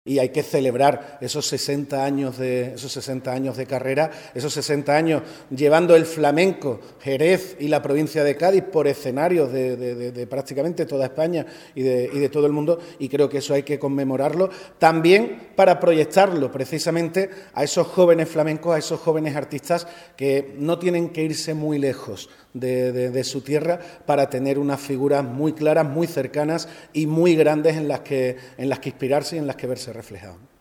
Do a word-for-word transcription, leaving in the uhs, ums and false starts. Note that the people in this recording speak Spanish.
Y hay que celebrar esos sesenta años de, esos sesenta años de carrera, esos sesenta años llevando el flamenco, Jerez y la provincia de Cádiz por escenarios de, de, de, de prácticamente toda España y de, y de todo el mundo, y creo que eso hay que conmemorarlo, también para proyectarlo precisamente a esos jóvenes flamencos, a esos jóvenes artistas que no tienen que irse muy lejos de, de, de su tierra para tener unas figuras muy claras, muy cercanas y muy grandes en las que, en las que inspirarse y en las que verse reflejado.